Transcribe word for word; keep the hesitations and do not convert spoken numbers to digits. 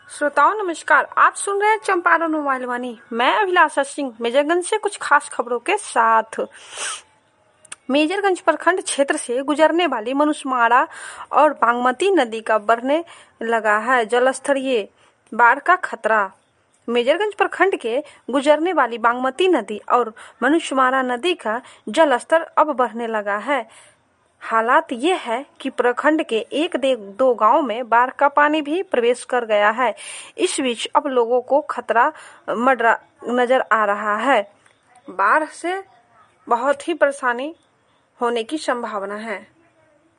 श्रोताओं नमस्कार, आप सुन रहे हैं चंपारण मोबाइल वाणी। मैं अभिलाषा सिंह मेजरगंज से कुछ खास खबरों के साथ। मेजरगंज प्रखंड क्षेत्र से गुजरने वाली मनुष्यमाड़ा और बागमती नदी का बढ़ने लगा है जलस्तरीय बाढ़ का खतरा। मेजरगंज प्रखंड के गुजरने वाली बागमती नदी और मनुष्यमाड़ा नदी का जलस्तर अब बढ़ने लगा है। हालात ये है कि प्रखंड के एक दे दो गांव में बाढ़ का पानी भी प्रवेश कर गया है। इस बीच अब लोगों को खतरा मंडरा नजर आ रहा है। बाढ़ से बहुत ही परेशानी होने की संभावना है।